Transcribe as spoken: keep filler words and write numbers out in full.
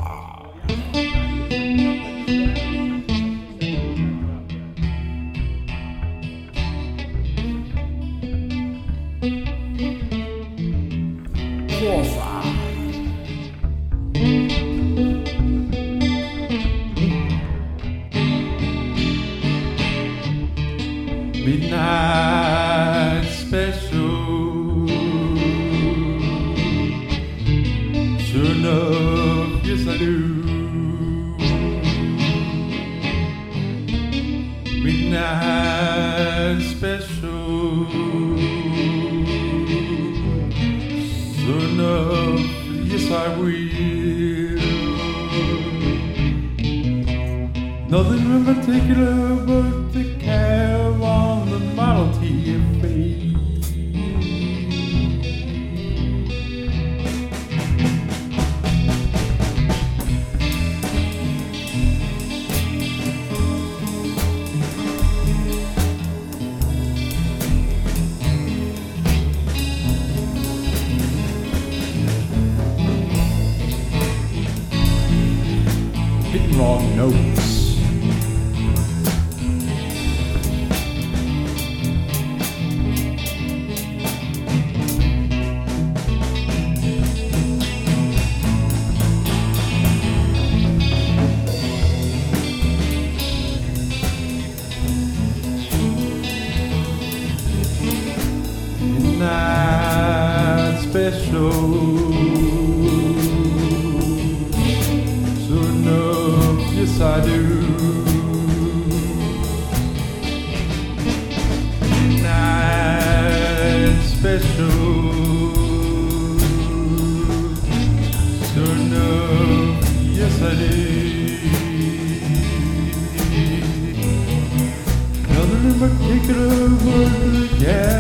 做法。Midnight special. Sure enough, yes I do. Midnight special. Sure enough, yes I will. Nothing in particular but the cab on the Model T of fate. Hitting wrong notes. Midnight special. So enough, yes I do. Midnight special. So enough, yes I do. Nothing in particular but the gas